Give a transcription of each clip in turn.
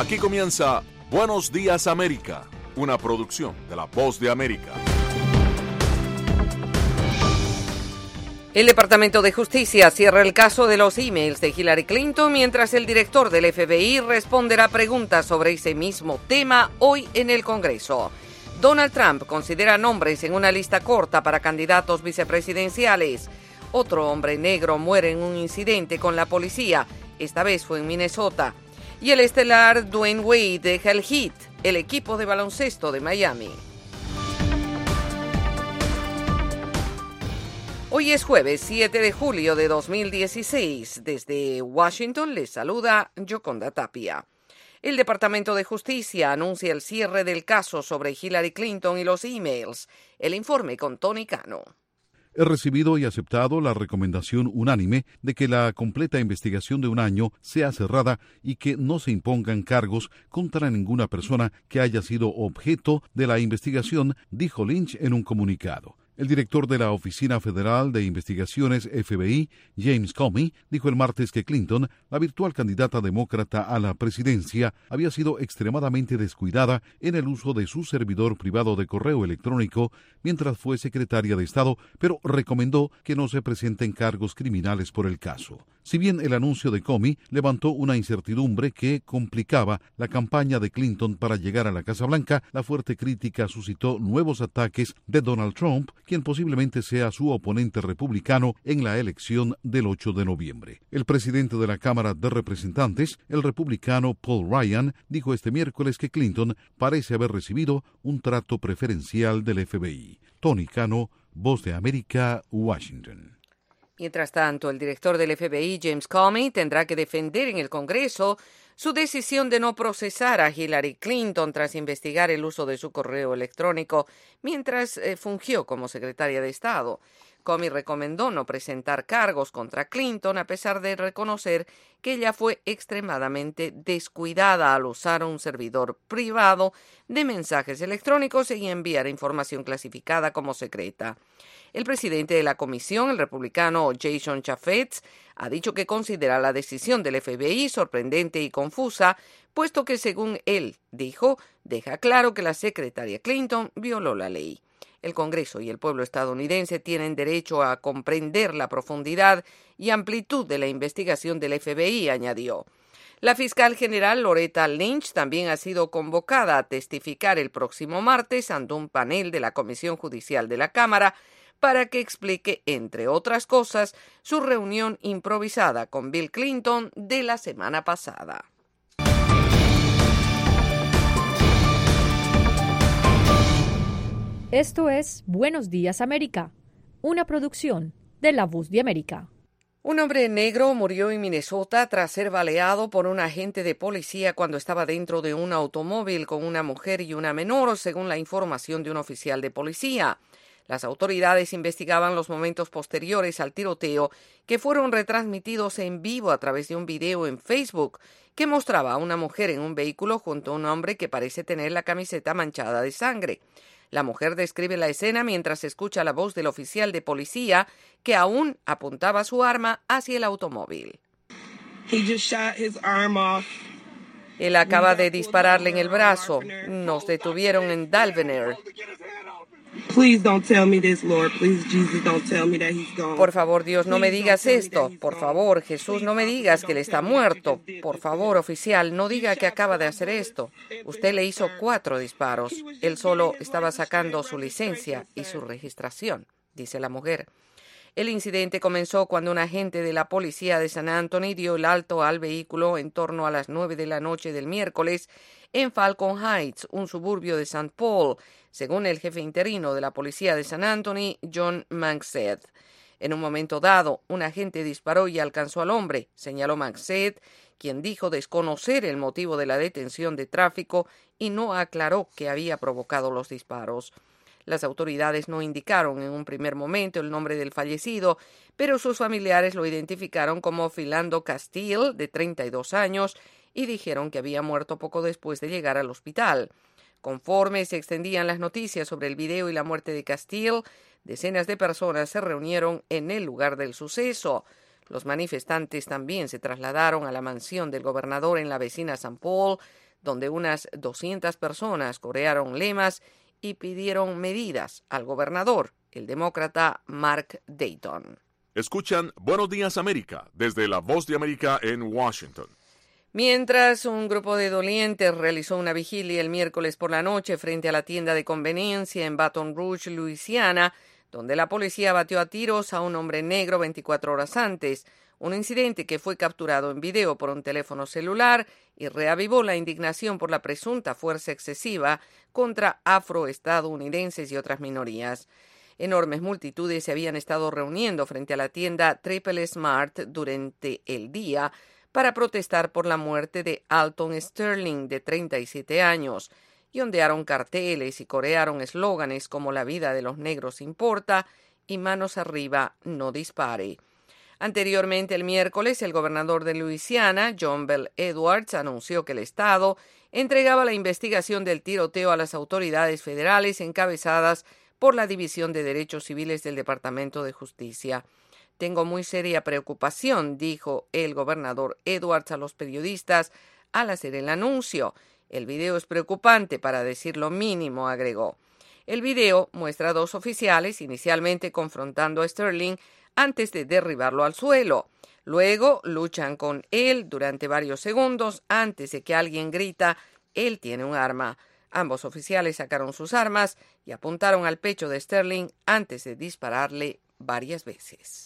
Aquí comienza Buenos Días América, una producción de La Voz de América. El Departamento de Justicia cierra el caso de los emails de Hillary Clinton mientras el director del FBI responderá preguntas sobre ese mismo tema hoy en el Congreso. Donald Trump considera nombres en una lista corta para candidatos vicepresidenciales. Otro hombre negro muere en un incidente con la policía, esta vez fue en Minnesota. Y el estelar Dwayne Wade deja el Heat, el equipo de baloncesto de Miami. Hoy es jueves 7 de julio de 2016. Desde Washington les saluda Yoconda Tapia. El Departamento de Justicia anuncia el cierre del caso sobre Hillary Clinton y los emails. El informe con Tony Cano. He recibido y aceptado la recomendación unánime de que la completa investigación de un año sea cerrada y que no se impongan cargos contra ninguna persona que haya sido objeto de la investigación, dijo Lynch en un comunicado. El director de la Oficina Federal de Investigaciones FBI, James Comey, dijo el martes que Clinton, la virtual candidata demócrata a la presidencia, había sido extremadamente descuidada en el uso de su servidor privado de correo electrónico mientras fue secretaria de Estado, pero recomendó que no se presenten cargos criminales por el caso. Si bien el anuncio de Comey levantó una incertidumbre que complicaba la campaña de Clinton para llegar a la Casa Blanca, la fuerte crítica suscitó nuevos ataques de Donald Trump, quien posiblemente sea su oponente republicano en la elección del 8 de noviembre. El presidente de la Cámara de Representantes, el republicano Paul Ryan, dijo este miércoles que Clinton parece haber recibido un trato preferencial del FBI. Tony Cano, Voz de América, Washington. Mientras tanto, el director del FBI, James Comey, tendrá que defender en el Congreso su decisión de no procesar a Hillary Clinton tras investigar el uso de su correo electrónico mientras fungió como secretaria de Estado. Comey recomendó no presentar cargos contra Clinton a pesar de reconocer que ella fue extremadamente descuidada al usar un servidor privado de mensajes electrónicos y enviar información clasificada como secreta. El presidente de la comisión, el republicano Jason Chaffetz, ha dicho que considera la decisión del FBI sorprendente y confusa, puesto que, según él dijo, deja claro que la secretaria Clinton violó la ley. El Congreso y el pueblo estadounidense tienen derecho a comprender la profundidad y amplitud de la investigación del FBI, añadió. La fiscal general Loretta Lynch también ha sido convocada a testificar el próximo martes ante un panel de la Comisión Judicial de la Cámara para que explique, entre otras cosas, su reunión improvisada con Bill Clinton de la semana pasada. Esto es Buenos Días América, una producción de La Voz de América. Un hombre negro murió en Minnesota tras ser baleado por un agente de policía cuando estaba dentro de un automóvil con una mujer y una menor, según la información de un oficial de policía. Las autoridades investigaban los momentos posteriores al tiroteo, que fueron retransmitidos en vivo a través de un video en Facebook que mostraba a una mujer en un vehículo junto a un hombre que parece tener la camiseta manchada de sangre. La mujer describe la escena mientras escucha la voz del oficial de policía que aún apuntaba su arma hacia el automóvil. Él acaba de dispararle en el brazo. Nos detuvieron en Dalvener. Por favor, Dios, no me digas esto. Por favor, Jesús, no me digas que él está muerto. Por favor, oficial, no diga que acaba de hacer esto. Usted le hizo 4 disparos. Él solo estaba sacando su licencia y su registración, dice la mujer. El incidente comenzó cuando un agente de la policía de San Antonio dio el alto al vehículo en torno a las 9 de la noche del miércoles en Falcon Heights, un suburbio de St. Paul, según el jefe interino de la policía de San Antonio, John Manxed. En un momento dado, un agente disparó y alcanzó al hombre, señaló Manxed, quien dijo desconocer el motivo de la detención de tráfico y no aclaró qué había provocado los disparos. Las autoridades no indicaron en un primer momento el nombre del fallecido, pero sus familiares lo identificaron como Philando Castile, de 32 años, y dijeron que había muerto poco después de llegar al hospital. Conforme se extendían las noticias sobre el video y la muerte de Castile, decenas de personas se reunieron en el lugar del suceso. Los manifestantes también se trasladaron a la mansión del gobernador en la vecina St. Paul, donde unas 200 personas corearon lemas y pidieron medidas al gobernador, el demócrata Mark Dayton. Escuchan Buenos Días América desde La Voz de América en Washington. Mientras un grupo de dolientes realizó una vigilia el miércoles por la noche frente a la tienda de conveniencia en Baton Rouge, Luisiana, donde la policía batió a tiros a un hombre negro 24 horas antes, un incidente que fue capturado en video por un teléfono celular y reavivó la indignación por la presunta fuerza excesiva contra afroestadounidenses y otras minorías. Enormes multitudes se habían estado reuniendo frente a la tienda Triple Smart durante el día para protestar por la muerte de Alton Sterling, de 37 años, y ondearon carteles y corearon eslóganes como «La vida de los negros importa» y «Manos arriba, no dispare». Anteriormente, el miércoles, el gobernador de Luisiana, John Bel Edwards, anunció que el Estado entregaba la investigación del tiroteo a las autoridades federales encabezadas por la División de Derechos Civiles del Departamento de Justicia. «Tengo muy seria preocupación», dijo el gobernador Edwards a los periodistas al hacer el anuncio. «El video es preocupante, para decir lo mínimo», agregó. El video muestra a dos oficiales inicialmente confrontando a Sterling antes de derribarlo al suelo. Luego luchan con él durante varios segundos antes de que alguien grita «Él tiene un arma». Ambos oficiales sacaron sus armas y apuntaron al pecho de Sterling antes de dispararle varias veces.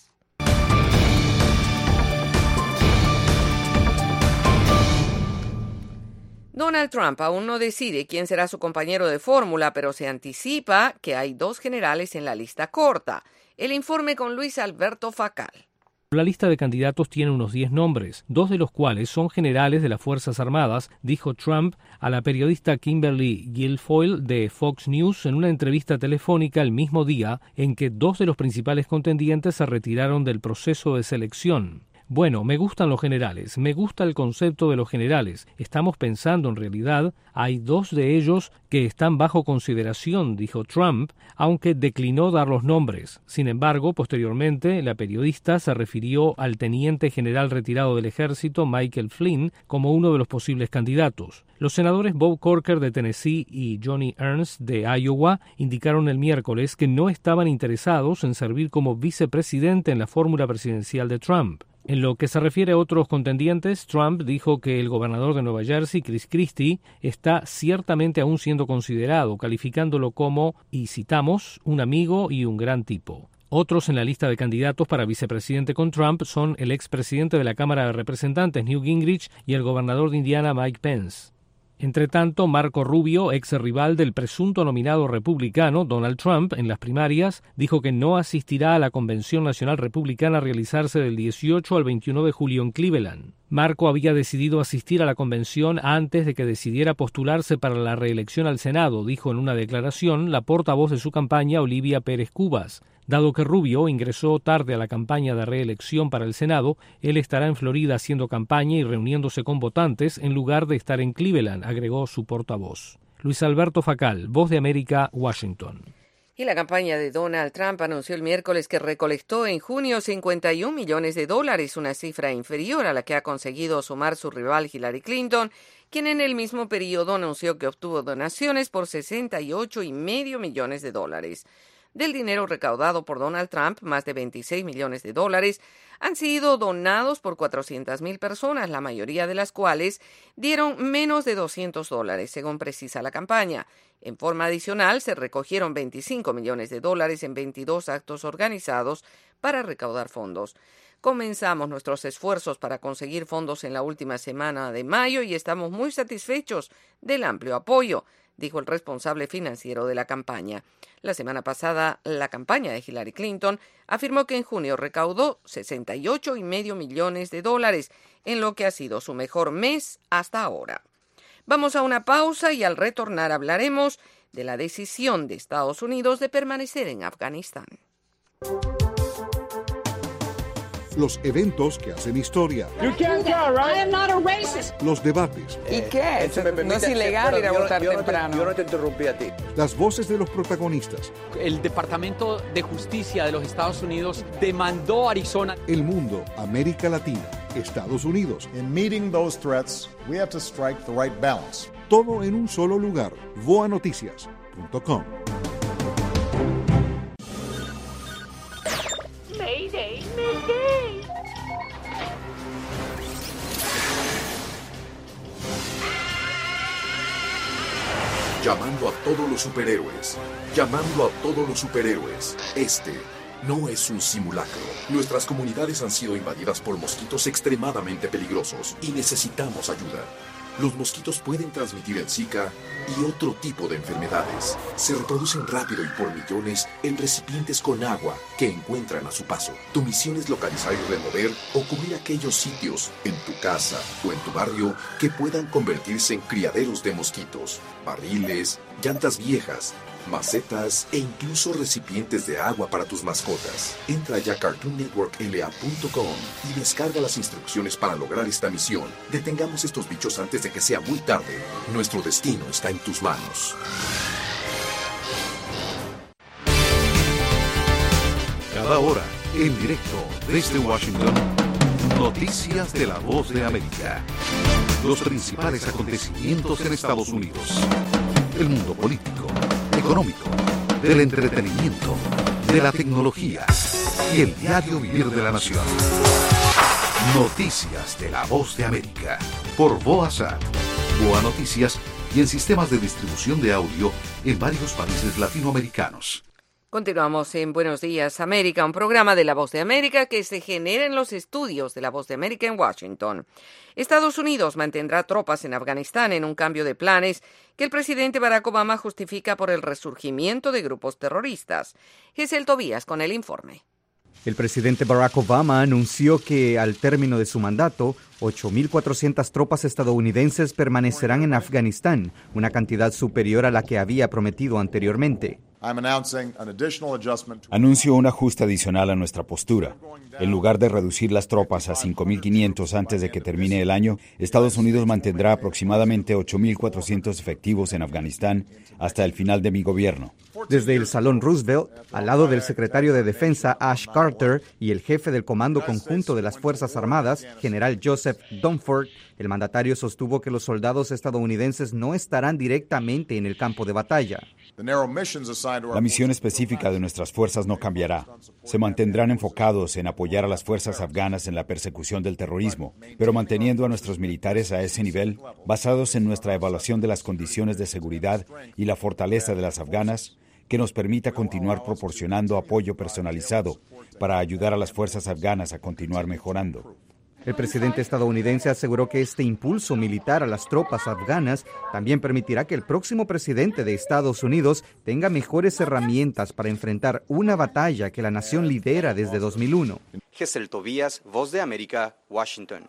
Donald Trump aún no decide quién será su compañero de fórmula, pero se anticipa que hay dos generales en la lista corta. El informe con Luis Alberto Facal. La lista de candidatos tiene unos 10 nombres, 2 de los cuales son generales de las Fuerzas Armadas, dijo Trump a la periodista Kimberly Guilfoyle de Fox News en una entrevista telefónica el mismo día en que 2 de los principales contendientes se retiraron del proceso de selección. Bueno, me gustan los generales, me gusta el concepto de los generales. Estamos pensando, en realidad, hay 2 de ellos que están bajo consideración, dijo Trump, aunque declinó dar los nombres. Sin embargo, posteriormente, la periodista se refirió al teniente general retirado del ejército, Michael Flynn, como uno de los posibles candidatos. Los senadores Bob Corker de Tennessee y Johnny Ernst de Iowa indicaron el miércoles que no estaban interesados en servir como vicepresidente en la fórmula presidencial de Trump. En lo que se refiere a otros contendientes, Trump dijo que el gobernador de Nueva Jersey, Chris Christie, está ciertamente aún siendo considerado, calificándolo como, y citamos, un amigo y un gran tipo. Otros en la lista de candidatos para vicepresidente con Trump son el expresidente de la Cámara de Representantes, Newt Gingrich, y el gobernador de Indiana, Mike Pence. Entretanto, Marco Rubio, ex rival del presunto nominado republicano Donald Trump en las primarias, dijo que no asistirá a la Convención Nacional Republicana a realizarse del 18 al 21 de julio en Cleveland. Marco había decidido asistir a la convención antes de que decidiera postularse para la reelección al Senado, dijo en una declaración la portavoz de su campaña, Olivia Pérez Cubas. Dado que Rubio ingresó tarde a la campaña de reelección para el Senado, él estará en Florida haciendo campaña y reuniéndose con votantes en lugar de estar en Cleveland, agregó su portavoz. Luis Alberto Facal, Voz de América, Washington. Y la campaña de Donald Trump anunció el miércoles que recolectó en junio $51 millones, una cifra inferior a la que ha conseguido sumar su rival Hillary Clinton, quien en el mismo periodo anunció que obtuvo donaciones por $68,5 millones. Del dinero recaudado por Donald Trump, más de $26 millones han sido donados por 400,000 personas, la mayoría de las cuales dieron menos de $200, según precisa la campaña. En forma adicional, se recogieron $25 millones en 22 actos organizados para recaudar fondos. Comenzamos nuestros esfuerzos para conseguir fondos en la última semana de mayo y estamos muy satisfechos del amplio apoyo, dijo el responsable financiero de la campaña. La semana pasada, la campaña de Hillary Clinton afirmó que en junio recaudó $68,5 millones, en lo que ha sido su mejor mes hasta ahora. Vamos a una pausa y al retornar hablaremos de la decisión de Estados Unidos de permanecer en Afganistán. Los eventos que hacen historia. Los debates. ¿Y qué? No es ilegal ir a votar temprano. Yo no te interrumpí a ti. Las voces de los protagonistas. El Departamento de Justicia de los Estados Unidos demandó a Arizona. El mundo, América Latina. Estados Unidos. In meeting those threats, we have to strike the right balance. Todo en un solo lugar. voanoticias.com. Mayday, mayday. Llamando a todos los superhéroes. Llamando a todos los superhéroes. Este no es un simulacro. Nuestras comunidades han sido invadidas por mosquitos extremadamente peligrosos y necesitamos ayuda. Los mosquitos pueden transmitir el Zika y otro tipo de enfermedades. Se reproducen rápido y por millones en recipientes con agua que encuentran a su paso. Tu misión es localizar y remover o cubrir aquellos sitios en tu casa o en tu barrio que puedan convertirse en criaderos de mosquitos, barriles, llantas viejas, macetas e incluso recipientes de agua para tus mascotas. Entra ya a CartoonNetworkLA.com y descarga las instrucciones para lograr esta misión. Detengamos estos bichos antes de que sea muy tarde. Nuestro destino está en tus manos. Cada hora, en directo desde Washington, noticias de la Voz de América. Los principales acontecimientos en Estados Unidos. El mundo político, económico, del entretenimiento, de la tecnología y el diario vivir de la nación. Noticias de la Voz de América por VOASAT, Boa Noticias y en sistemas de distribución de audio en varios países latinoamericanos. Continuamos en Buenos Días América, un programa de La Voz de América que se genera en los estudios de La Voz de América en Washington. Estados Unidos mantendrá tropas en Afganistán en un cambio de planes que el presidente Barack Obama justifica por el resurgimiento de grupos terroristas. Giselle Tobías con el informe. El presidente Barack Obama anunció que al término de su mandato, 8.400 tropas estadounidenses permanecerán en Afganistán, una cantidad superior a la que había prometido anteriormente. Anuncio un ajuste adicional a nuestra postura. En lugar de reducir las tropas a 5.500 antes de que termine el año, Estados Unidos mantendrá aproximadamente 8.400 efectivos en Afganistán hasta el final de mi gobierno. Desde el Salón Roosevelt, al lado del secretario de Defensa Ash Carter y el jefe del Comando Conjunto de las Fuerzas Armadas, general Joseph Dunford, el mandatario sostuvo que los soldados estadounidenses no estarán directamente en el campo de batalla. La misión específica de nuestras fuerzas no cambiará. Se mantendrán enfocados en apoyar a las fuerzas afganas en la persecución del terrorismo, pero manteniendo a nuestros militares a ese nivel, basados en nuestra evaluación de las condiciones de seguridad y la fortaleza de las afganas, que nos permita continuar proporcionando apoyo personalizado para ayudar a las fuerzas afganas a continuar mejorando. El presidente estadounidense aseguró que este impulso militar a las tropas afganas también permitirá que el próximo presidente de Estados Unidos tenga mejores herramientas para enfrentar una batalla que la nación lidera desde 2001. Giselle Tobías, Voz de América, Washington.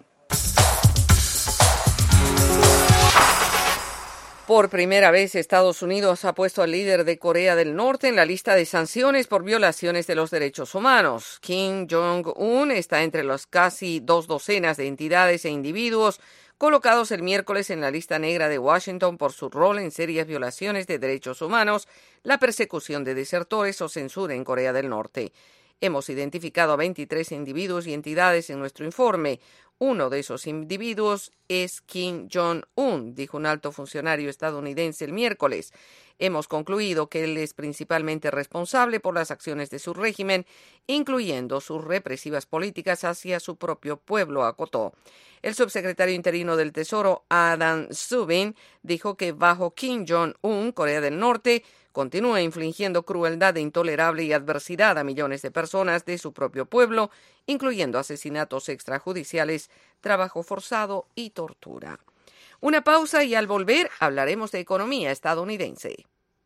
Por primera vez, Estados Unidos ha puesto al líder de Corea del Norte en la lista de sanciones por violaciones de los derechos humanos. Kim Jong-un está entre las casi 2 docenas de entidades e individuos colocados el miércoles en la lista negra de Washington por su rol en serias violaciones de derechos humanos, la persecución de desertores o censura en Corea del Norte. Hemos identificado a 23 individuos y entidades en nuestro informe. Uno de esos individuos es Kim Jong-un, dijo un alto funcionario estadounidense el miércoles. Hemos concluido que él es principalmente responsable por las acciones de su régimen, incluyendo sus represivas políticas hacia su propio pueblo, acotó. El subsecretario interino del Tesoro, Adam Szubin, dijo que bajo Kim Jong-un, Corea del Norte continúa infligiendo crueldad intolerable y adversidad a millones de personas de su propio pueblo, incluyendo asesinatos extrajudiciales, trabajo forzado y tortura. Una pausa y al volver hablaremos de economía estadounidense.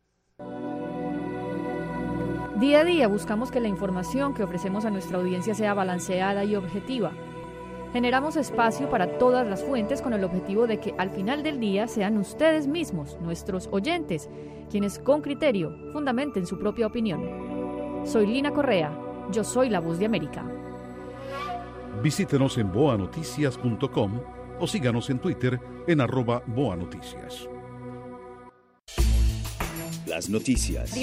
Día a día buscamos que la información que ofrecemos a nuestra audiencia sea balanceada y objetiva. Generamos espacio para todas las fuentes con el objetivo de que al final del día sean ustedes mismos, nuestros oyentes, quienes con criterio fundamenten su propia opinión. Soy Lina Correa, yo soy la Voz de América. Visítenos en boanoticias.com o síganos en Twitter en @boanoticias. Las noticias.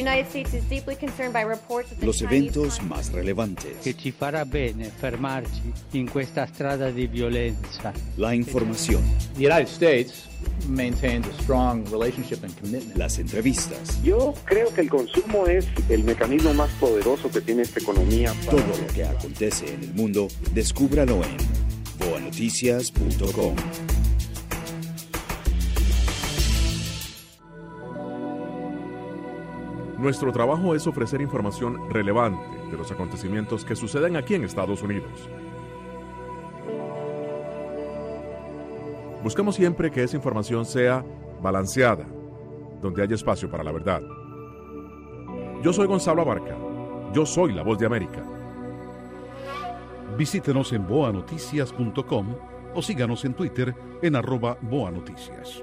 Los eventos más relevantes. Che ci farà bene fermarci in questa strada di violenza. La información. The United States maintains a strong relationship and commitment. Las entrevistas. Yo creo que el consumo es el mecanismo más poderoso que tiene esta economía. Todo lo que acontece en el mundo, descúbralo en boanoticias.com. Nuestro trabajo es ofrecer información relevante de los acontecimientos que suceden aquí en Estados Unidos. Buscamos siempre que esa información sea balanceada, donde haya espacio para la verdad. Yo soy Gonzalo Abarca. Yo soy la Voz de América. Visítenos en boanoticias.com o síganos en Twitter en @boanoticias.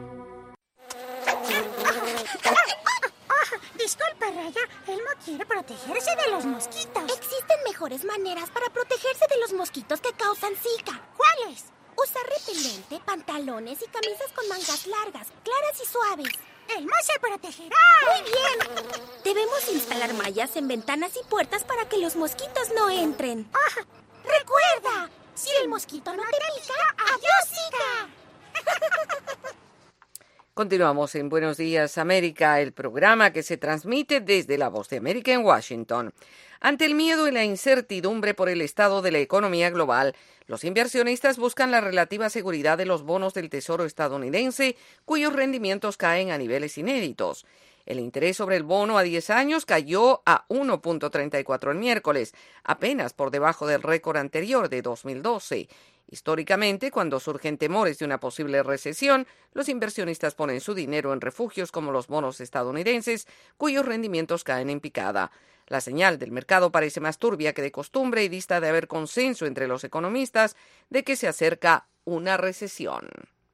Disculpa, Raya, Elmo quiere protegerse de los mosquitos. Existen mejores maneras para protegerse de los mosquitos que causan Zika. ¿Cuáles? Usar repelente, pantalones y camisas con mangas largas, claras y suaves. ¡Elmo se protegerá! ¡Muy bien! Debemos instalar mallas en ventanas y puertas para que los mosquitos no entren. ¡Recuerda! Si el mosquito no te pica, ¡adiós, Zika! Continuamos en Buenos Días América, el programa que se transmite desde la Voz de América en Washington. Ante el miedo y la incertidumbre por el estado de la economía global, los inversionistas buscan la relativa seguridad de los bonos del Tesoro estadounidense, cuyos rendimientos caen a niveles inéditos. El interés sobre el bono a 10 años cayó a 1.34 el miércoles, apenas por debajo del récord anterior de 2012. Históricamente, cuando surgen temores de una posible recesión, los inversionistas ponen su dinero en refugios como los bonos estadounidenses, cuyos rendimientos caen en picada. La señal del mercado parece más turbia que de costumbre y dista de haber consenso entre los economistas de que se acerca una recesión.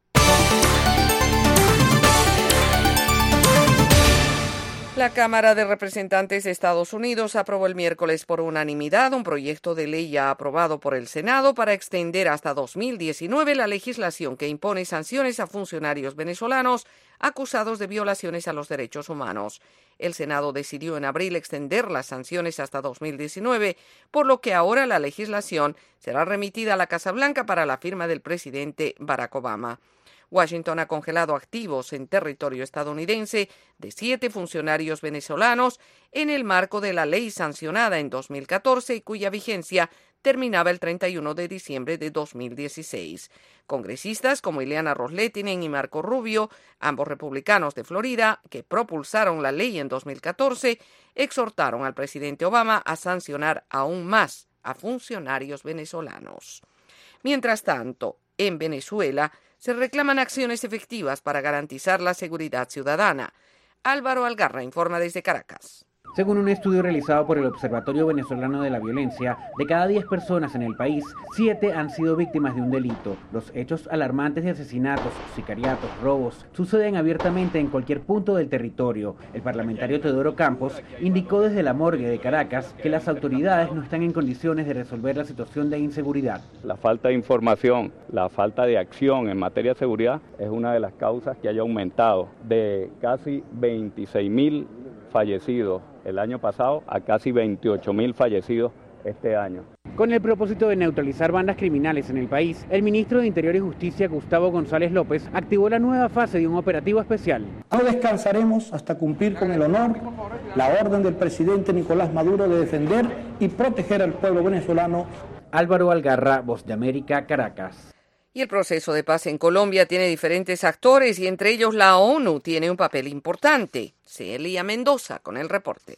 La Cámara de Representantes de Estados Unidos aprobó el miércoles por unanimidad un proyecto de ley ya aprobado por el Senado para extender hasta 2019 la legislación que impone sanciones a funcionarios venezolanos acusados de violaciones a los derechos humanos. El Senado decidió en abril extender las sanciones hasta 2019, por lo que ahora la legislación será remitida a la Casa Blanca para la firma del presidente Barack Obama. Washington ha congelado activos en territorio estadounidense de 7 funcionarios venezolanos en el marco de la ley sancionada en 2014 y cuya vigencia terminaba el 31 de diciembre de 2016. Congresistas como Ileana Ros-Lehtinen y Marco Rubio, ambos republicanos de Florida, que propulsaron la ley en 2014, exhortaron al presidente Obama a sancionar aún más a funcionarios venezolanos. Mientras tanto, en Venezuela, se reclaman acciones efectivas para garantizar la seguridad ciudadana. Álvaro Algarra informa desde Caracas. Según un estudio realizado por el Observatorio Venezolano de la Violencia, de cada 10 personas en el país, 7 han sido víctimas de un delito. Los hechos alarmantes de asesinatos, sicariatos, robos, suceden abiertamente en cualquier punto del territorio. El parlamentario Teodoro Campos indicó desde la morgue de Caracas que las autoridades no están en condiciones de resolver la situación de inseguridad. La falta de información, la falta de acción en materia de seguridad es una de las causas que haya aumentado de casi 26.000 fallecidos el año pasado a casi 28.000 fallecidos este año. Con el propósito de neutralizar bandas criminales en el país, el ministro de Interior y Justicia, Gustavo González López, activó la nueva fase de un operativo especial. No descansaremos hasta cumplir con el honor la orden del presidente Nicolás Maduro de defender y proteger al pueblo venezolano. Álvaro Algarra, Voz de América, Caracas. Y el proceso de paz en Colombia tiene diferentes actores y entre ellos la ONU tiene un papel importante. Celia Mendoza con el reporte.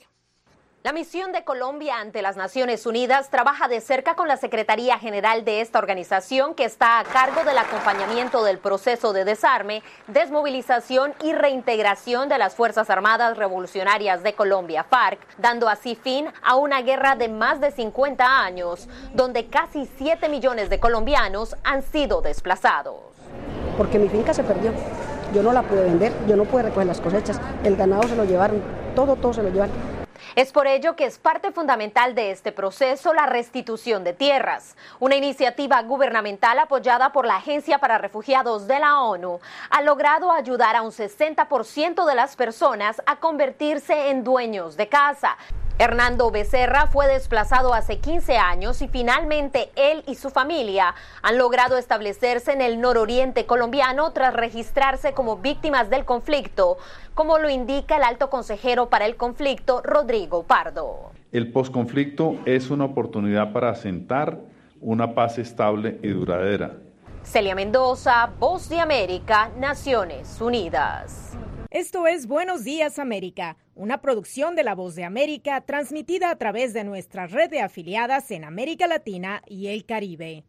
La misión de Colombia ante las Naciones Unidas trabaja de cerca con la Secretaría General de esta organización que está a cargo del acompañamiento del proceso de desarme, desmovilización y reintegración de las Fuerzas Armadas Revolucionarias de Colombia, FARC, dando así fin a una guerra de más de 50 años, donde casi 7 millones de colombianos han sido desplazados. Porque mi finca se perdió, yo no la pude vender, yo no pude recoger las cosechas, el ganado se lo llevaron, todo se lo llevaron. Es por ello que es parte fundamental de este proceso la restitución de tierras. Una iniciativa gubernamental apoyada por la Agencia para Refugiados de la ONU ha logrado ayudar a un 60% de las personas a convertirse en dueños de casa. Hernando Becerra fue desplazado hace 15 años y finalmente él y su familia han logrado establecerse en el nororiente colombiano tras registrarse como víctimas del conflicto, como lo indica el alto consejero para el conflicto, Rodrigo Pardo. El posconflicto es una oportunidad para asentar una paz estable y duradera. Celia Mendoza, Voz de América, Naciones Unidas. Esto es Buenos Días América, una producción de La Voz de América transmitida a través de nuestra red de afiliadas en América Latina y el Caribe.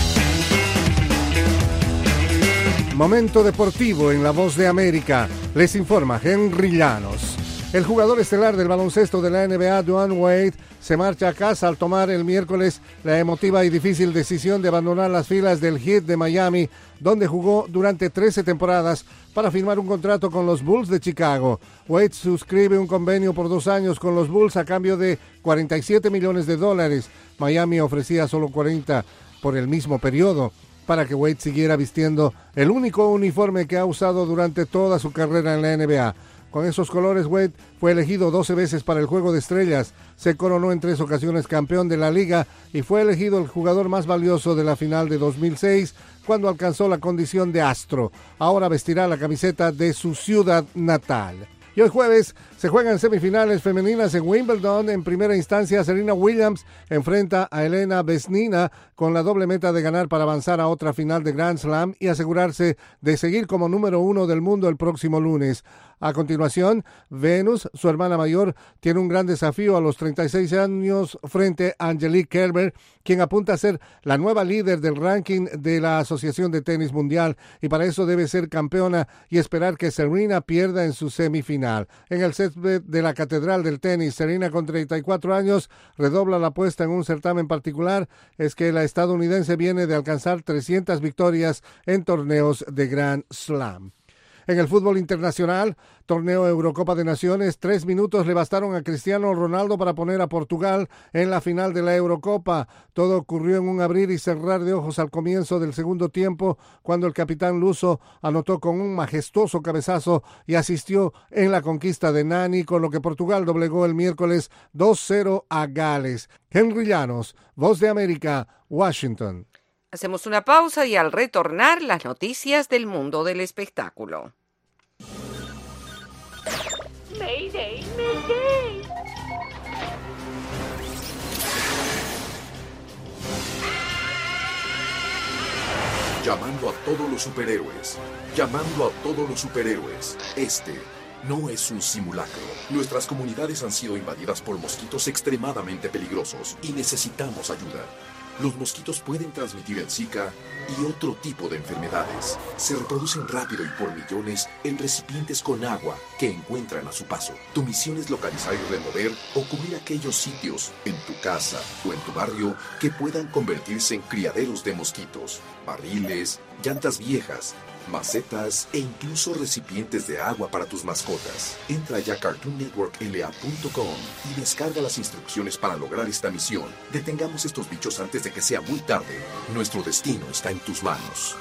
Momento deportivo en La Voz de América. Les informa Henry Llanos. El jugador estelar del baloncesto de la NBA, Dwyane Wade, se marcha a casa al tomar el miércoles la emotiva y difícil decisión de abandonar las filas del Heat de Miami, donde jugó durante 13 temporadas para firmar un contrato con los Bulls de Chicago. Wade suscribe un convenio por 2 años con los Bulls a cambio de $47 millones. Miami ofrecía solo 40 por el mismo periodo, para que Wade siguiera vistiendo el único uniforme que ha usado durante toda su carrera en la NBA. Con esos colores, Wade fue elegido 12 veces para el Juego de Estrellas, se coronó en 3 ocasiones campeón de la liga y fue elegido el jugador más valioso de la final de 2006, cuando alcanzó la condición de astro. Ahora vestirá la camiseta de su ciudad natal. Y hoy jueves se juegan semifinales femeninas en Wimbledon. En primera instancia, Serena Williams enfrenta a Elena Vesnina con la doble meta de ganar para avanzar a otra final de Grand Slam y asegurarse de seguir como número 1 del mundo el próximo lunes. A continuación, Venus, su hermana mayor, tiene un gran desafío a los 36 años frente a Angelique Kerber, quien apunta a ser la nueva líder del ranking de la Asociación de Tenis Mundial, y para eso debe ser campeona y esperar que Serena pierda en su semifinal. En el césped de la Catedral del Tenis, Serena, con 34 años, redobla la apuesta en un certamen particular. Es que la estadounidense viene de alcanzar 300 victorias en torneos de Grand Slam. En el fútbol internacional, torneo Eurocopa de Naciones, 3 minutos le bastaron a Cristiano Ronaldo para poner a Portugal en la final de la Eurocopa. Todo ocurrió en un abrir y cerrar de ojos al comienzo del segundo tiempo, cuando el capitán luso anotó con un majestuoso cabezazo y asistió en la conquista de Nani, con lo que Portugal doblegó el miércoles 2-0 a Gales. Henry Llanos, Voz de América, Washington. Hacemos una pausa y al retornar, las noticias del mundo del espectáculo. Mayday, mayday. Llamando a todos los superhéroes. Llamando a todos los superhéroes. Este no es un simulacro. Nuestras comunidades han sido invadidas por mosquitos extremadamente peligrosos y necesitamos ayuda. Los mosquitos pueden transmitir el Zika y otro tipo de enfermedades. Se reproducen rápido y por millones en recipientes con agua que encuentran a su paso. Tu misión es localizar y remover o cubrir aquellos sitios en tu casa o en tu barrio que puedan convertirse en criaderos de mosquitos, barriles, llantas viejas, macetas e incluso recipientes de agua para tus mascotas. Entra ya a CartoonNetworkLA.com y descarga las instrucciones para lograr esta misión. Detengamos estos bichos antes de que sea muy tarde. Nuestro destino está en tus manos.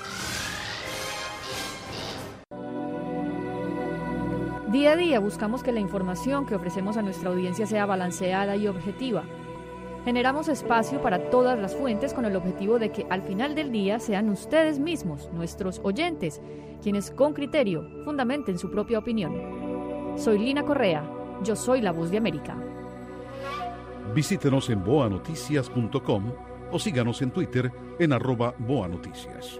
Día a día buscamos que la información que ofrecemos a nuestra audiencia sea balanceada y objetiva. Generamos espacio para todas las fuentes con el objetivo de que al final del día sean ustedes mismos, nuestros oyentes, quienes con criterio fundamenten su propia opinión. Soy Lina Correa, yo soy la Voz de América. Visítenos en boanoticias.com o síganos en Twitter en @boanoticias.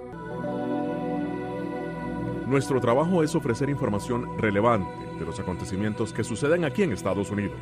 Nuestro trabajo es ofrecer información relevante de los acontecimientos que suceden aquí en Estados Unidos.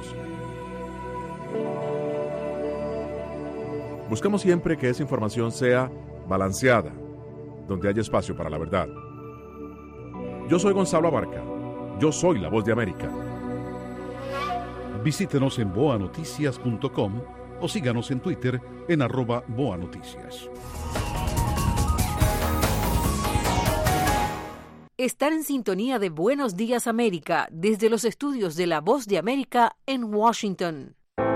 Buscamos siempre que esa información sea balanceada, donde haya espacio para la verdad. Yo soy Gonzalo Abarca. Yo soy la Voz de América. Visítenos en boanoticias.com o síganos en Twitter en @boanoticias. Están en sintonía de Buenos Días América desde los estudios de La Voz de América en Washington.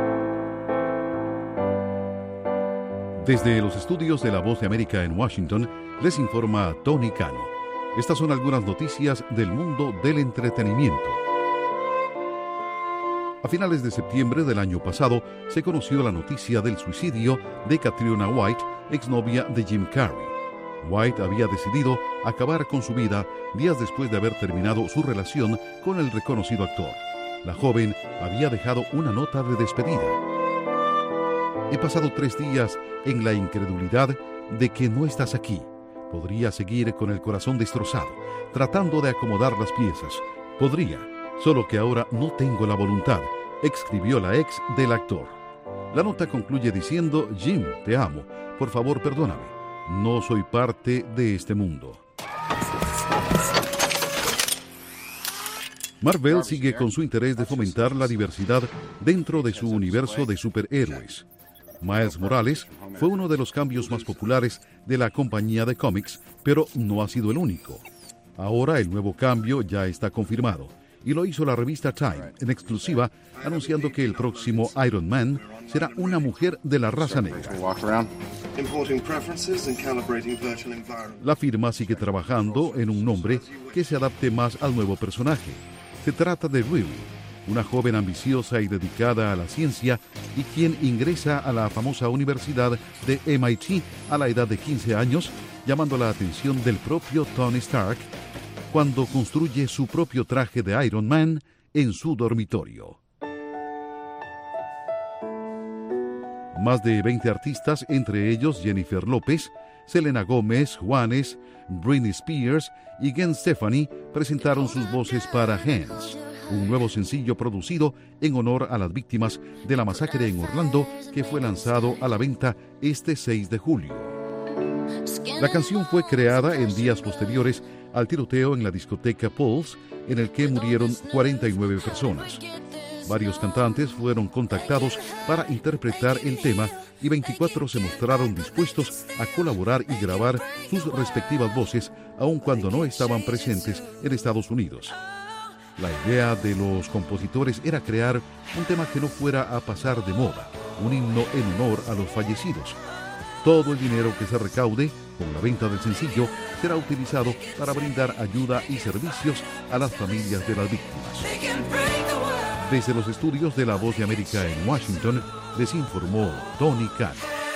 Desde los estudios de La Voz de América en Washington, les informa Tony Cano. Estas son algunas noticias del mundo del entretenimiento. A finales de septiembre del año pasado, se conoció la noticia del suicidio de Katrina White, exnovia de Jim Carrey. White había decidido acabar con su vida días después de haber terminado su relación con el reconocido actor. La joven había dejado una nota de despedida. He pasado 3 días en la incredulidad de que no estás aquí. Podría seguir con el corazón destrozado, tratando de acomodar las piezas. Podría, solo que ahora no tengo la voluntad, escribió la ex del actor. La nota concluye diciendo: Jim, te amo. Por favor, perdóname. No soy parte de este mundo. Marvel sigue con su interés de fomentar la diversidad dentro de su universo de superhéroes. Miles Morales fue uno de los cambios más populares de la compañía de cómics, pero no ha sido el único. Ahora el nuevo cambio ya está confirmado, y lo hizo la revista Time en exclusiva, anunciando que el próximo Iron Man será una mujer de la raza negra. La firma sigue trabajando en un nombre que se adapte más al nuevo personaje. Se trata de Riri, una joven ambiciosa y dedicada a la ciencia y quien ingresa a la famosa universidad de MIT a la edad de 15 años, llamando la atención del propio Tony Stark cuando construye su propio traje de Iron Man en su dormitorio. Más de 20 artistas, entre ellos Jennifer López, Selena Gómez, Juanes, Britney Spears y Gwen Stefani, presentaron sus voces para Hands, un nuevo sencillo producido en honor a las víctimas de la masacre en Orlando, que fue lanzado a la venta este 6 de julio. La canción fue creada en días posteriores al tiroteo en la discoteca Pulse, en el que murieron 49 personas. Varios cantantes fueron contactados para interpretar el tema y 24 se mostraron dispuestos a colaborar y grabar sus respectivas voces, aun cuando no estaban presentes en Estados Unidos. La idea de los compositores era crear un tema que no fuera a pasar de moda, un himno en honor a los fallecidos. Todo el dinero que se recaude con la venta del sencillo será utilizado para brindar ayuda y servicios a las familias de las víctimas. Desde los estudios de La Voz de América en Washington, les informó Tony Cano.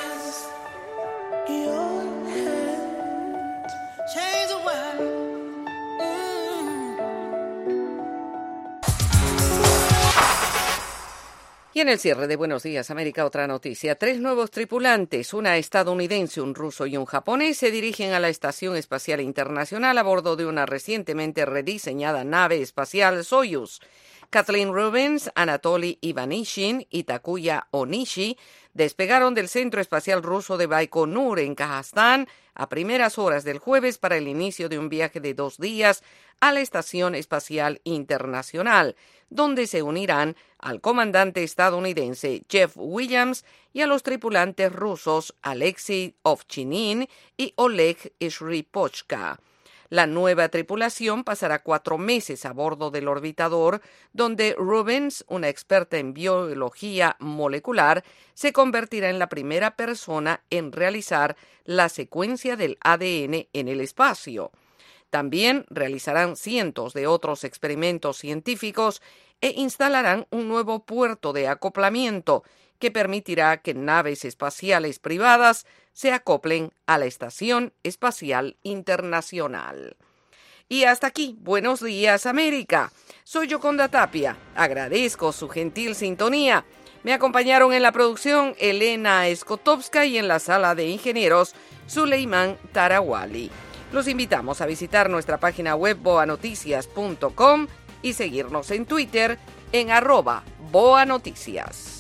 Y en el cierre de Buenos Días América, otra noticia. 3 nuevos tripulantes, una estadounidense, un ruso y un japonés, se dirigen a la Estación Espacial Internacional a bordo de una recientemente rediseñada nave espacial Soyuz. Kathleen Rubens, Anatoly Ivanishin y Takuya Onishi despegaron del Centro Espacial Ruso de Baikonur en Kazajstán a primeras horas del jueves para el inicio de un viaje de 2 días a la Estación Espacial Internacional, donde se unirán al comandante estadounidense Jeff Williams y a los tripulantes rusos Alexei Ovchinin y Oleg Shripochka. La nueva tripulación pasará 4 meses a bordo del orbitador, donde Rubens, una experta en biología molecular, se convertirá en la primera persona en realizar la secuencia del ADN en el espacio. También realizarán cientos de otros experimentos científicos e instalarán un nuevo puerto de acoplamiento que permitirá que naves espaciales privadas se acoplen a la Estación Espacial Internacional. Y hasta aquí, Buenos Días América. Soy Yoconda Tapia. Agradezco su gentil sintonía. Me acompañaron en la producción Elena Skotowska y en la sala de ingenieros Suleiman Tarawali. Los invitamos a visitar nuestra página web boanoticias.com y seguirnos en Twitter en @boanoticias.